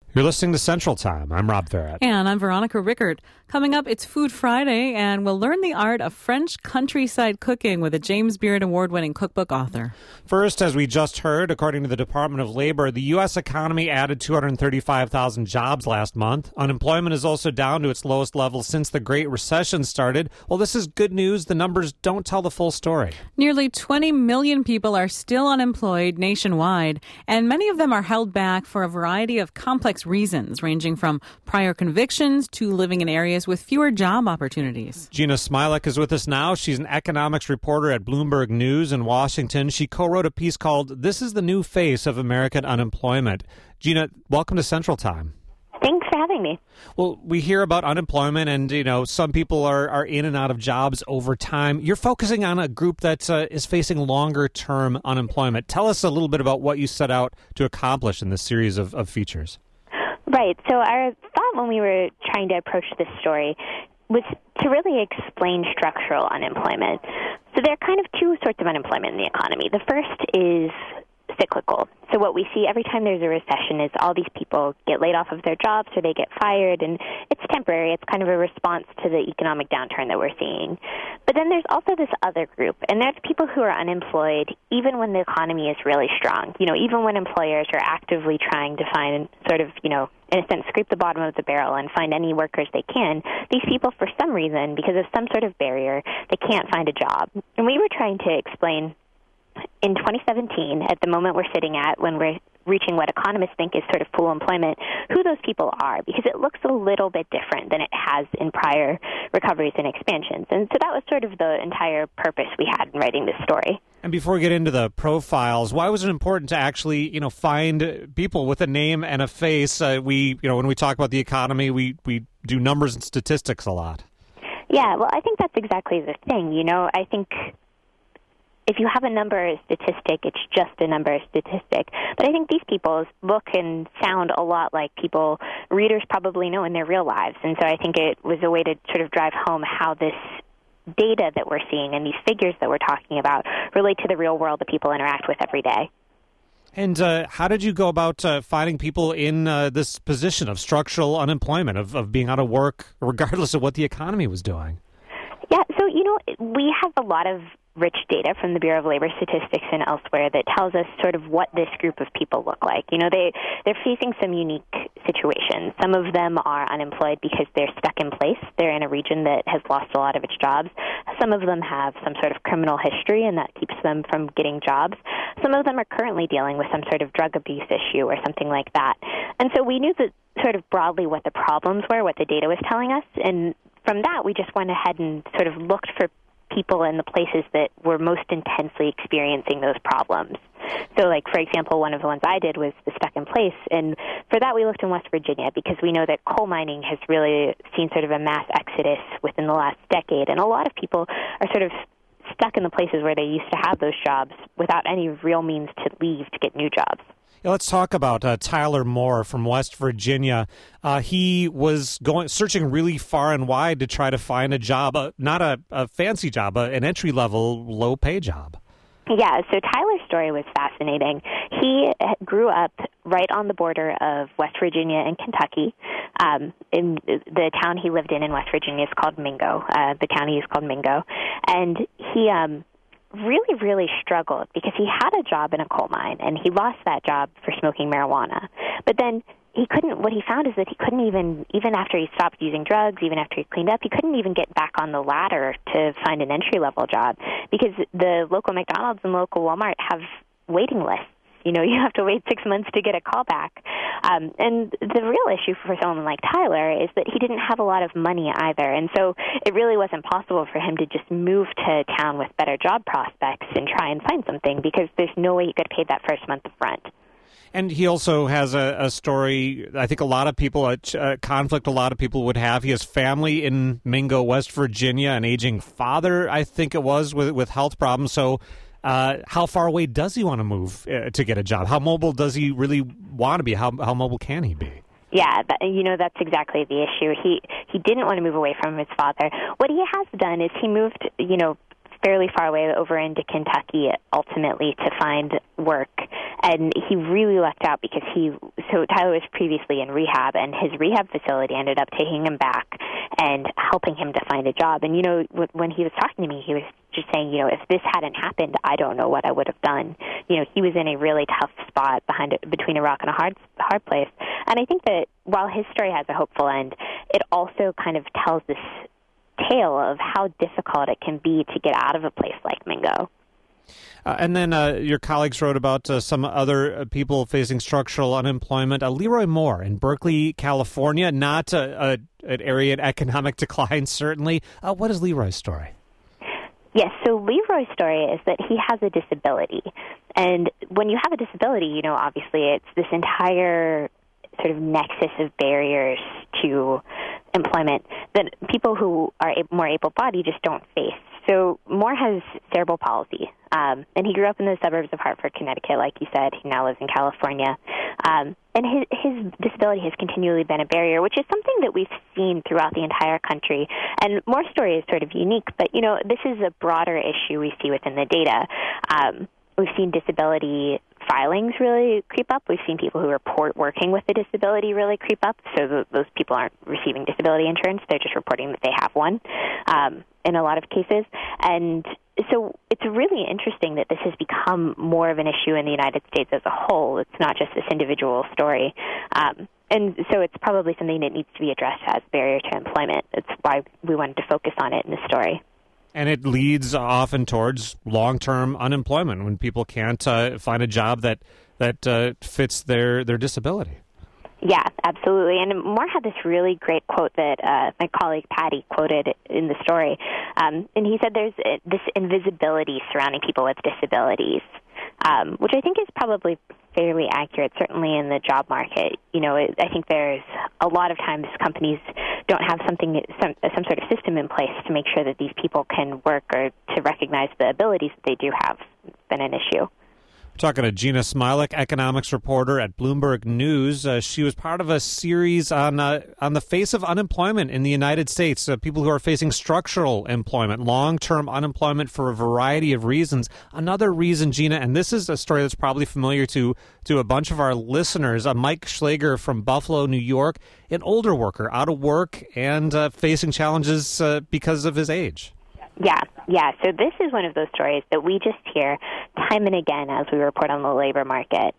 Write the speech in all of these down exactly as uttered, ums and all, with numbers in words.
You're listening to Central Time. I'm Rob Farrett. And I'm Veronica Rickard. Coming up, it's Food Friday, and we'll learn the art of French countryside cooking with a James Beard Award-winning cookbook author. First, as we just heard, according to the Department of Labor, the U S economy added two hundred thirty-five thousand jobs last month. Unemployment is also down to its lowest level since the Great Recession started. Well, this is good news. The numbers don't tell the full story. Nearly twenty million people are still unemployed nationwide, and many of them are held back for a variety of complex reasons, ranging from prior convictions to living in areas with fewer job opportunities. Gina Smilek is with us now. She's an economics reporter at Bloomberg News in Washington. She co-wrote a piece called "This is the New Face of American Unemployment." Gina, welcome to Central Time. Thanks for having me. Well, we hear about unemployment and, you know, some people are, are in and out of jobs over time. You're focusing on a group that uh, is facing longer-term unemployment. Tell us a little bit about what you set out to accomplish in this series of, of features. Right. So our thought when we were trying to approach this story was to really explain structural unemployment. So there are kind of two sorts of unemployment in the economy. The first is cyclical. So what we see every time there's a recession is all these people get laid off of their jobs or they get fired, and it's temporary. It's kind of a response to the economic downturn that we're seeing. But then there's also this other group, and that's people who are unemployed even when the economy is really strong. You know, even when employers are actively trying to find sort of, you know, in a sense, scrape the bottom of the barrel and find any workers they can. These people, for some reason, because of some sort of barrier, they can't find a job. And we were trying to explain in twenty seventeen, at the moment we're sitting at, when we're reaching what economists think is sort of full employment, who those people are, because it looks a little bit different than it has in prior recoveries and expansions. And so that was sort of the entire purpose we had in writing this story. And before we get into the profiles, why was it important to actually, you know, find people with a name and a face? Uh, we, you know, when we talk about the economy, we, we do numbers and statistics a lot. Yeah, well, I think that's exactly the thing. You know, I think if you have a number or a statistic, it's just a number or statistic. But I think these people look and sound a lot like people readers probably know in their real lives. And so I think it was a way to sort of drive home how this data that we're seeing and these figures that we're talking about relate to the real world that people interact with every day. And uh, how did you go about uh, finding people in uh, this position of structural unemployment, of, of being out of work, regardless of what the economy was doing? Yeah, so, you know, we have a lot of rich data from the Bureau of Labor Statistics and elsewhere that tells us sort of what this group of people look like. You know, they, they're facing some unique situations. Some of them are unemployed because they're stuck in place. They're in a region that has lost a lot of its jobs. Some of them have some sort of criminal history, and that keeps them from getting jobs. Some of them are currently dealing with some sort of drug abuse issue or something like that. And so we knew that sort of broadly what the problems were, what the data was telling us, and from that we just went ahead and sort of looked for people in the places that were most intensely experiencing those problems. So, like, for example, one of the ones I did was the stuck in place, and for that we looked in West Virginia because we know that coal mining has really seen sort of a mass exodus within the last decade, and a lot of people are sort of stuck in the places where they used to have those jobs without any real means to leave to get new jobs. Yeah, let's talk about uh, Tyler Moore from West Virginia. Uh, he was going searching really far and wide to try to find a job, uh, not a, a fancy job, uh, an entry-level, low-pay job. Yeah, so Tyler's story was fascinating. He grew up right on the border of West Virginia and Kentucky. Um, in the town he lived in in West Virginia is called Mingo. Uh, the county is called Mingo. And he um, really, really struggled because he had a job in a coal mine, and he lost that job for smoking marijuana. But then he couldn't, what he found is that he couldn't even, even after he stopped using drugs, even after he cleaned up, he couldn't even get back on the ladder to find an entry-level job because the local McDonald's and local Walmart have waiting lists. You know, you have to wait six months to get a call back. Um, and the real issue for someone like Tyler is that he didn't have a lot of money either. And so it really wasn't possible for him to just move to town with better job prospects and try and find something because there's no way he could pay that first month of rent. And he also has a, a story, I think a lot of people, a, a conflict a lot of people would have. He has family in Mingo, West Virginia, an aging father, I think it was, with, with health problems. So uh, how far away does he want to move uh, to get a job? How mobile does he really want to be? How, how mobile can he be? Yeah, that, you know, that's exactly the issue. He he didn't want to move away from his father. What he has done is he moved, you know, fairly far away over into Kentucky ultimately to find work. And he really lucked out because he, so Tyler was previously in rehab, and his rehab facility ended up taking him back and helping him to find a job. And, you know, when he was talking to me, he was just saying, you know, if this hadn't happened, I don't know what I would have done. You know, he was in a really tough spot behind it, between a rock and a hard, hard place. And I think that while his story has a hopeful end, it also kind of tells this tale of how difficult it can be to get out of a place like Mingo. Uh, and then uh, your colleagues wrote about uh, some other uh, people facing structural unemployment. Uh, Leroy Moore in Berkeley, California, not a, a, an area in economic decline, certainly. Uh, what is Leroy's story? Yes, so Leroy's story is that he has a disability. And when you have a disability, you know, obviously it's this entire sort of nexus of barriers to employment that people who are more able-bodied just don't face. So Moore has cerebral palsy, um, and he grew up in the suburbs of Hartford, Connecticut, like you said. He now lives in California. Um, and his, his disability has continually been a barrier, which is something that we've seen throughout the entire country. And Moore's story is sort of unique, but, you know, this is a broader issue we see within the data. Um, we've seen disability filings really creep up. We've seen people who report working with a disability really creep up. So th- those people aren't receiving disability insurance. They're just reporting that they have one um, in a lot of cases. And so it's really interesting that this has become more of an issue in the United States as a whole. It's not just this individual story. Um, and so it's probably something that needs to be addressed as a barrier to employment. It's why we wanted to focus on it in this story. And it leads often towards long-term unemployment when people can't uh, find a job that that uh, fits their, their disability. Yeah, absolutely. And Moore had this really great quote that uh, my colleague Patty quoted in the story. Um, and he said there's this invisibility surrounding people with disabilities, um, which I think is probably fairly accurate, certainly in the job market. You know, it, I think there's a lot of times companies don't have something, some, some sort of system in place to make sure that these people can work or to recognize the abilities that they do have. It's been an issue. Talking to Gina Smialek, economics reporter at Bloomberg News. Uh, she was part of a series on uh, on the face of unemployment in the United States. Uh, people who are facing structural employment, long-term unemployment for a variety of reasons. Another reason, Gina, and this is a story that's probably familiar to to a bunch of our listeners. Uh, Mike Schlager from Buffalo, New York, an older worker, out of work and uh, facing challenges uh, because of his age. Yeah, yeah. So this is one of those stories that we just hear time and again as we report on the labor market.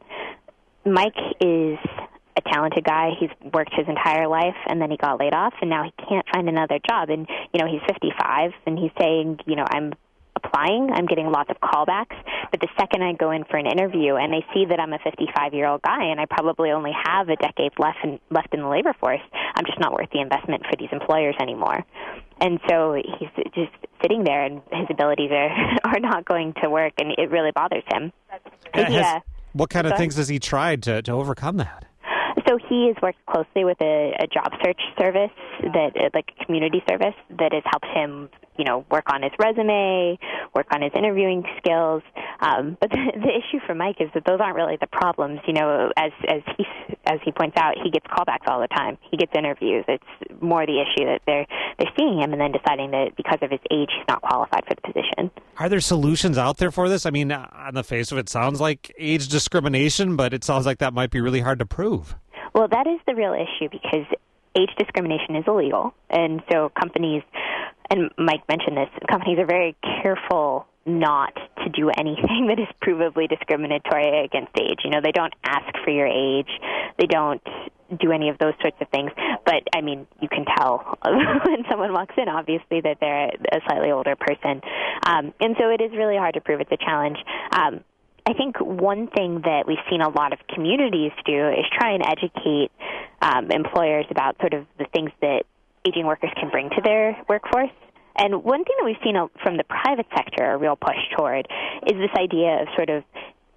Mike is a talented guy. He's worked his entire life, and then he got laid off, and now he can't find another job. And, you know, he's fifty-five, and he's saying, you know, I'm applying, I'm getting lots of callbacks, but the second I go in for an interview and they see that I'm a fifty-five-year-old guy and I probably only have a decade left in, left in the labor force, I'm just not worth the investment for these employers anymore. And so he's just sitting there, and his abilities are, are not going to work, and it really bothers him. Has, he, uh, what kind of things has he tried to, to overcome that? So he has worked closely with a, a job search service, that like a community service, that has helped him, you know, work on his resume, work on his interviewing skills. Um, but the, the issue for Mike is that those aren't really the problems. You know, as as he as he points out, he gets callbacks all the time. He gets interviews. It's more the issue that they're they're seeing him and then deciding that because of his age, he's not qualified for the position. Are there solutions out there for this? I mean, on the face of it, sounds like age discrimination, but it sounds like that might be really hard to prove. Well, that is the real issue because age discrimination is illegal. And so companies, and Mike mentioned this, companies are very careful not to do anything that is provably discriminatory against age. You know, they don't ask for your age. They don't do any of those sorts of things. But, I mean, you can tell when someone walks in, obviously, that they're a slightly older person. Um, and so it is really hard to prove. It's a challenge. Um, I think one thing that we've seen a lot of communities do is try and educate um, employers about sort of the things that aging workers can bring to their workforce. And one thing that we've seen from the private sector a real push toward is this idea of sort of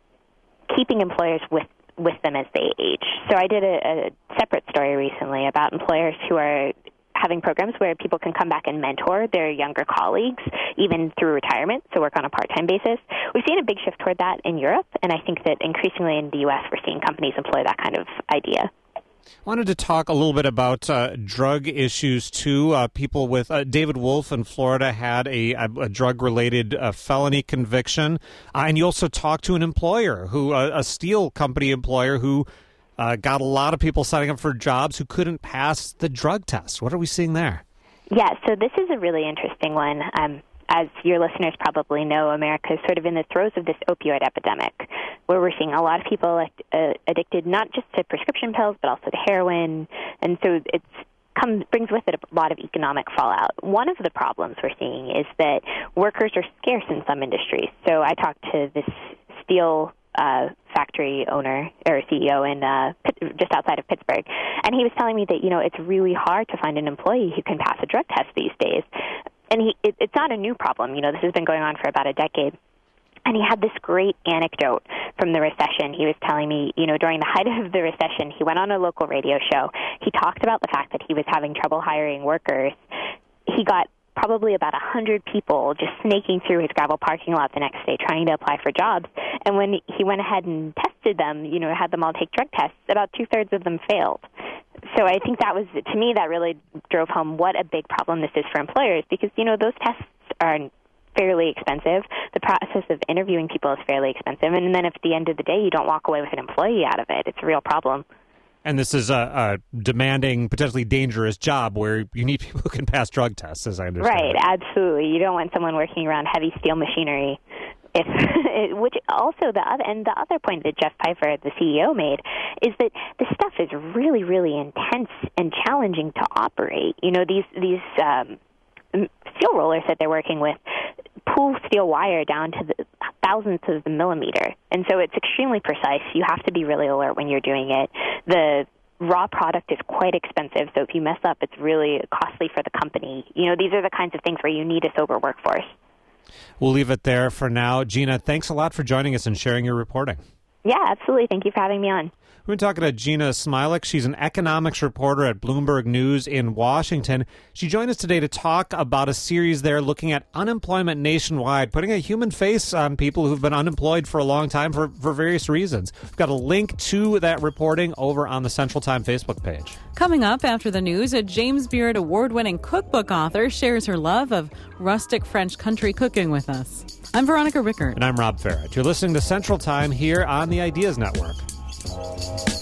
keeping employers with, with them as they age. So I did a, a separate story recently about employers who are having programs where people can come back and mentor their younger colleagues, even through retirement, so work on a part-time basis. We've seen a big shift toward that in Europe, and I think that increasingly in the U S we're seeing companies employ that kind of idea. Wanted to talk a little bit about uh, drug issues, too. Uh, people with uh, David Wolf in Florida had a, a, a drug-related uh, felony conviction. Uh, and you also talked to an employer, who uh, a steel company employer who uh, got a lot of people signing up for jobs who couldn't pass the drug test. What are we seeing there? Yeah, so this is a really interesting one. Um, as your listeners probably know, America is sort of in the throes of this opioid epidemic, where we're seeing a lot of people uh, addicted not just to prescription pills, but also to heroin. And so it's comes brings with it a lot of economic fallout. One of the problems we're seeing is that workers are scarce in some industries. So I talked to this steel uh, factory owner or C E O in uh, just outside of Pittsburgh, and he was telling me that, you know, it's really hard to find an employee who can pass a drug test these days. And he, it, it's not a new problem. You know, this has been going on for about a decade. And he had this great anecdote from the recession. He was telling me, you know, during the height of the recession, he went on a local radio show. He talked about the fact that he was having trouble hiring workers. He got probably about one hundred people just snaking through his gravel parking lot the next day trying to apply for jobs. And when he went ahead and tested them, you know, had them all take drug tests, about two-thirds of them failed. So I think that was, to me, that really drove home what a big problem this is for employers, because, you know, those tests are fairly expensive. The process of interviewing people is fairly expensive. And then if at the end of the day you don't walk away with an employee out of it, it's a real problem. And this is a, a demanding, potentially dangerous job where you need people who can pass drug tests, as I understand. Right, absolutely. You don't want someone working around heavy steel machinery. If, which also the other, and the other point that Jeff Pfeiffer, the C E O, made is that this stuff is really, really intense and challenging to operate. You know, these these um, steel rollers that they're working with pull steel wire down to the thousandths of the millimeter, and so it's extremely precise. You have to be really alert when you're doing it. The raw product is quite expensive, so if you mess up, it's really costly for the company. You know, these are the kinds of things where you need a sober workforce. We'll leave it there for now. Gina, thanks a lot for joining us and sharing your reporting. Yeah, absolutely. Thank you for having me on. We've been talking to Gina Smilik. She's an economics reporter at Bloomberg News in Washington. She joined us today to talk about a series there looking at unemployment nationwide, putting a human face on people who've been unemployed for a long time for, for various reasons. We've got a link to that reporting over on the Central Time Facebook page. Coming up after the news, a James Beard award-winning cookbook author shares her love of rustic French country cooking with us. I'm Veronica Rickert. And I'm Rob Farrett. You're listening to Central Time here on the Ideas Network.